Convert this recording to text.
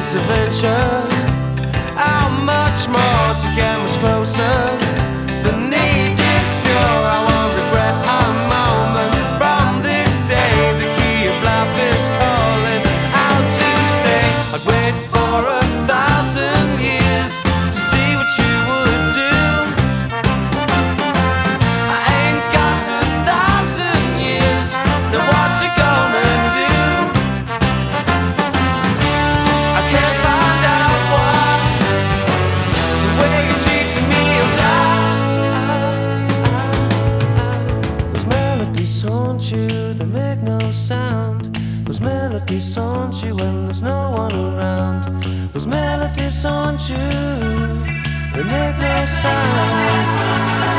it's a venture. How much more to get much closer? The need is pure. I won't regret a moment from this day. The key of life is calling out to stay. I'd wait for 1,000 years to see what you would do. I ain't got 1,000 years. Now what you gonna do? I can't find out why the way you're treating me will die. Those melodies haunt you, they make no sound. Those melodies haunt you when there's no one around. Those melodies haunt you, they make no sound.